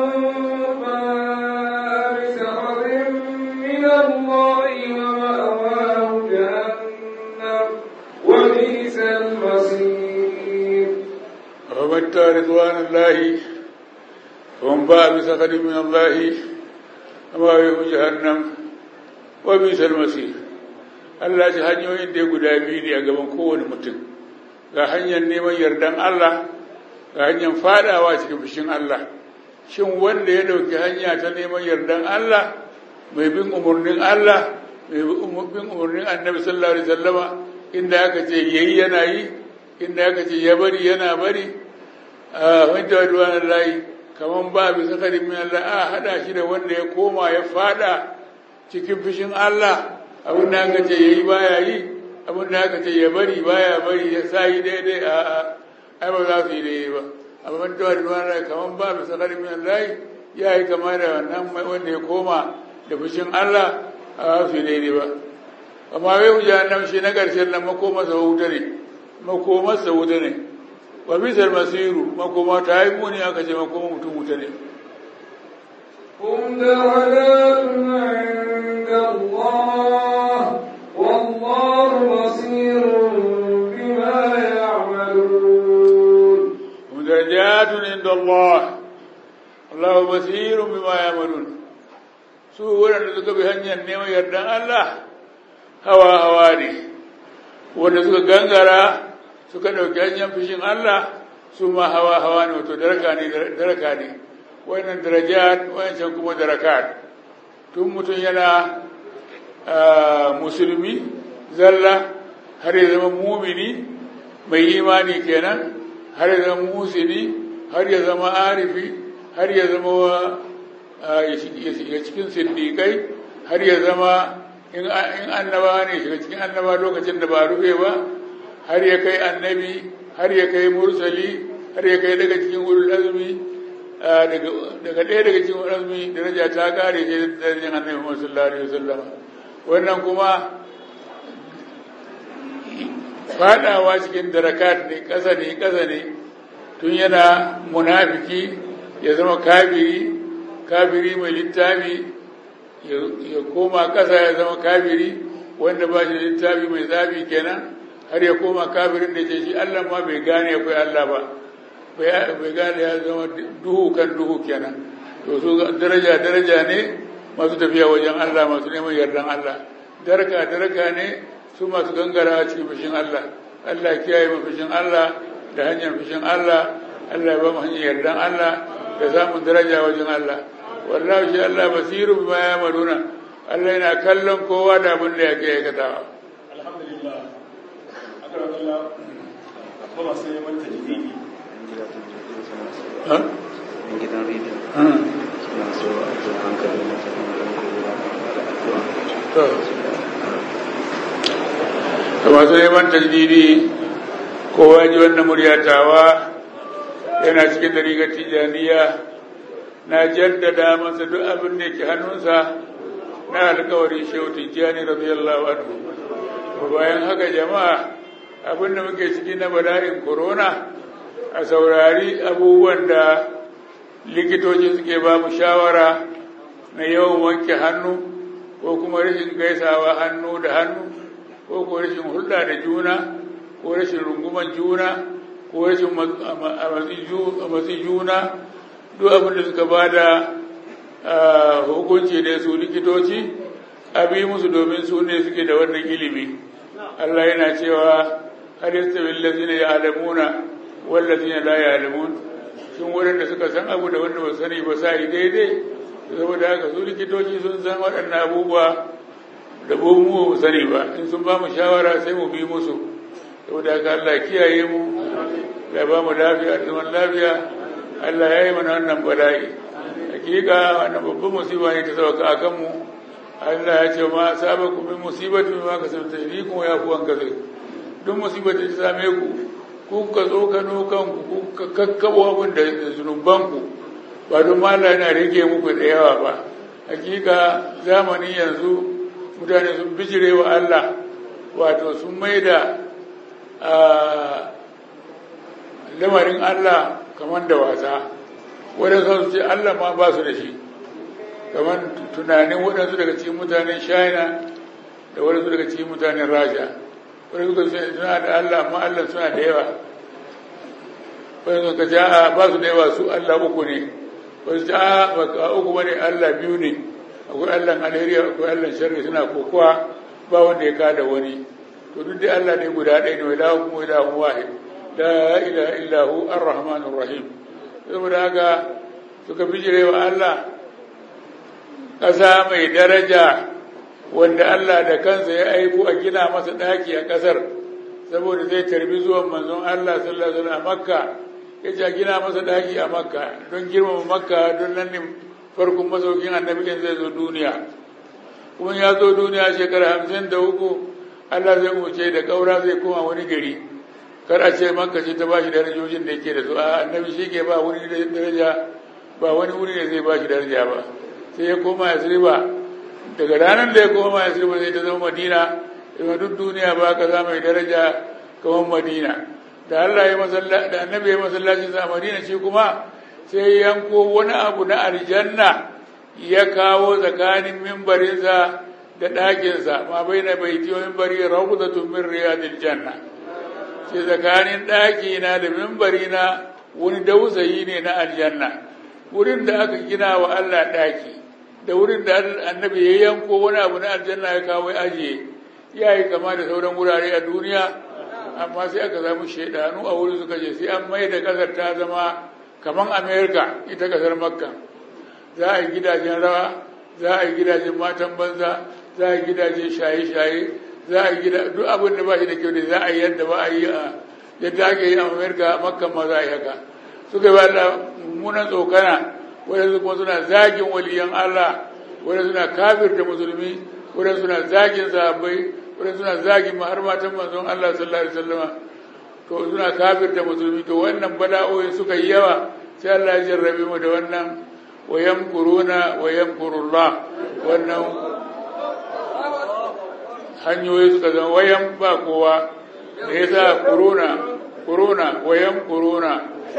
باء بسخط من الله ومأواه جهنم وبئس المصير أفمن اتبع رضوان الله كمن باء بسخط من الله ومأواه جهنم وبئس المصير Allah ji hanyoyin da ya guda biyu ne a gaban kowane mutum ga hanyar neman yardan Allah ga hanyar fadawa cikin fushin Allah shin wanda ya dauki hanya ta neman yardan Allah mai bin umarnin Allah mai bin umarnin Annabi sallallahu alaihi wasallama inda aka ce yayi yana yi inda aka ce ya bari yana bari wanda wadda layi kamar ba bi sakarin min Allah a hada shi da wanda ya koma ya fada cikin fushin Allah abin da aka ce yayi baya yi abin da aka ce ya bari baya bari ya sa yi daidai ai ba za su yi daidai ba amma wanda wadda layi kamar ba bi sakarin min Allah ya yi kama da wannan wanda ya koma da fushin Allah a su yi daidai ba amma wai hujjannam shi na ƙarshen nan makomarsa wuta ne wa bisal masiru makoma ta yi muni aka ce makoma mutum wuta ne هم درجات عند الله والله بصير بما يعملون هم درجات عند الله والله بصير بما يعملون su waɗanda suka bi hanyar neman yardan Allah hawa ne wanda suka gangara suka ɗauki hanyar fushin Allah su ma hawa ne wato daraka ne wannan darajat wancan kuma darakat tun mutum yana musulmi zalla har ya zama mumini mai imani kenan har ya zama musini har ya zama arifi har ya zama ya cikin siddiƙai har ya zama in annaba ne shiga cikin annaba lokacin da ba rufe ba har ya kai annabi har ya kai mursali har ya kai daga cikin ulul azmi daga ɗaya daga cikin ulul azmi daraja ta kare ce da darajar annabi Muhammad sallallahu alaihi wasallam wannan kuma fadawa cikin darakat ne ƙasa ne tun yana munafiki ya zama kafiri mai littafi ya koma ƙasa ya zama kafiri wanda ba shi da littafi mai zafi kenan har ya koma kafirin da ce shi Allah ma bai gane akwai Allah ba bai gane ya zama duhu kan duhu kenan to su daraja ne masu tafiya wajen Allah masu neman yardan Allah daraka ne su masu gangara cikin fushin Allah Allah kiyaye mu fushin Allah da hanyar fushin Allah Allah ya ba mu hanyar yardan Allah da samun daraja wajen Allah wallahi shi Allah basiru bima yamaluna Allah yana kallon kowa da abin da yake aikatawa alhamdulillah akramakallah kuma sai mun tajdidi in gidan rediyo suna so a ji hankali na da masu neman tajdidi kowa ji wannan muryatawa yana cikin dariƙar tijaniya na jaddada masa duk abin da ke hannunsa na alkawarin shehu tijjani radiyallahu anhu bayan haka jama'a abin da muke ciki na bala'in corona a saurari abubuwan da likitoci suke ba mu shawara na yawan wanke hannu ko kuma rashin gaisawa hannu da hannu ko rashin hulɗa da juna ko rashin runguman juna ko rashin matsi juna duk abin da suka ba da hukunci da su likitoci abi musu domin su ne suke da wannan ilimi Allah yana cewa har yasta billazina ya'lamuna wallazina la ya'lamun shin waɗanda suka san abu da wanda ba sani ba sai daidai saboda haka su likitoci sun san waɗannan abubuwa da mu sani ba in sun ba mu shawara sai mu bi musu saboda haka Allah kiyaye mu ya ba mu lafiya da zaman lafiya Allah ya yi mana wannan bala'i hakika wannan babban musiba ne ta sauka a kanmu Allah ya ce ma sabakum min musibati ma kasabta yadikum ya kuwan kaze duk musibar da ta same ku ka tsokano kanku ku kakkabo abin da zunubanku ba don Allah yana rage muku da yawa ba hakika zamanin yanzu mutane sun bijire wa Allah wato sun maida lamarin Allah kamar da wasa waɗansu su ce Allah ma ba su da shi kamar tunanin waɗansu daga cikin mutanen China da waɗansu daga cikin mutanen Rasha waɗansu suka ce suna da Allah amma Allah suna da yawa waɗansu suka ce a ba su da yawa su Allah uku ne wasu ce a ba uku bane Allah biyu ne akwai Allah alheri akwai Allah sharri suna kokowa ba wanda ya kada wani to duk da Allah ne guda ɗaya ne wa ilahu kuma ilahu wahid la ilaha illa hu ar-rahmanur rahim saboda haka suka bijire wa Allah ƙasa mai daraja wanda Allah da kansa ya aiko a gina masa ɗaki a ƙasar saboda zai tarbi zuwan manzon Allah sallallahu alaihi wasallam a Makka ya ce gina masa daki a Makka don girmama Makka don nan ne farkon masaukin annabi din zai zo duniya kuma ya zo duniya shekara 53 Allah zai wuce da kaura zai koma wani gari kar a ce Makka ce ta bashi darajojin da yake da su a annabi shi ke ba wani daraja ba wani wuri ne zai bashi daraja ba sai ya koma Yasriba daga ranar da ya koma Yasriba zai ta zama Madina kuma duk duniya ba ka za mai daraja kamar Madina da Allah ya masallaci da annabi ya masallaci sa Madina shi kuma sai yanko wani abu na aljanna ya kawo tsakanin mimbarinsa da ɗakinsa ma bai na baiti wa mimbari rawdatun min riyadil janna sai tsakanin ɗakina da mimbarina wani dausayi ne na aljanna wurin da aka gina wa Allah ɗaki da wurin da annabi ya yanko wani abu na aljanna ya kawo ya ajiye ya yi kama da sauran wurare a duniya amma sai aka samu shaidanu a wurin suka ce sai an mai da ƙasar ta zama kaman Amerika ita ƙasar Makka za a yi gidajen rawa za a yi gidajen matan banza za a yi gidajen shaye-shaye za a yi duk abin da ba shi da kyau da za a yi yadda ba a yi yadda ake yi a Amerika Makka ma za a yi haka suka ba da mummunan tsokana wadanda kuma suna zagin waliyan Allah wadanda suna kafirta musulmi wadanda suna zagin sahabbai wadanda suna zagin har matan manzon Allah sallallahu alaihi wasallam to suna kafirta musulmi to wannan bala'o'i suka yi yawa sai Allah ya jarrabe mu da wannan wayamkuruna wayamkurullah wannan hanyoyi suka zama wayan ba kowa da yasa kuruna wayamkuruna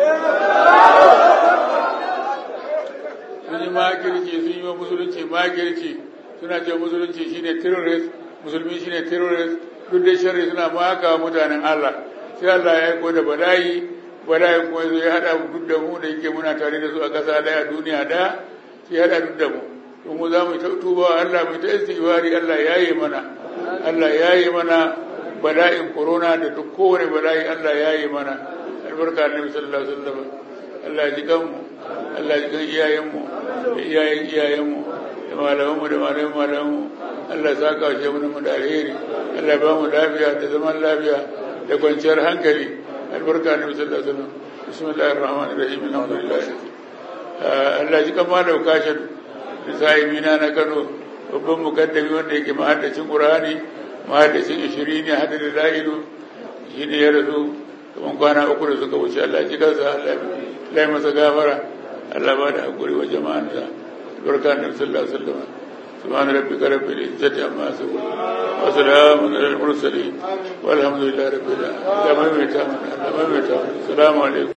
sun yi makirci sun yi wa musulunci makirci suna ce musulunci shine terrorist musulmi shine terrorist duk da sharri suna maka mutanen Allah sai Allah ya aiko da bala'i kuma yazo ya hada duk da mu da yake muna tare da su a ƙasa daya duniya da sai ya hada duk da mu to mu za mu ta tuba Allah mu ta istighfari Allah yayi mana bala'in corona da duk kowane bala'i Allah yayi mana albarka annabi sallallahu alaihi wasallam Allah ya ji kanmu Allah ya ji kan iyayenmu da iyayenmu da malamanmu da malamanmu Allah ya saka shi mu da alheri Allah ya ba mu lafiya da zaman lafiya da kwanciyar hankali albarka annabi sallallahu alaihi wasallam bismillahir rahmanir rahim alhamdulillah Allah ji kan malau kashin da sahibina na Kano babban mukaddami wanda yake mahaddacin Qur'ani mahaddacin 20 ne hada da dalilu shine ya rasu kuma kwana uku da suka wuce Allah ji kansa Allah ya masa gafara Allah ba da hakuri wa jama'ansa albarka annabi sallallahu alaihi wasallam سبحان ربك رب العزة عما يصفون وسلام على المرسلين والحمد لله رب العالمين السلام عليكم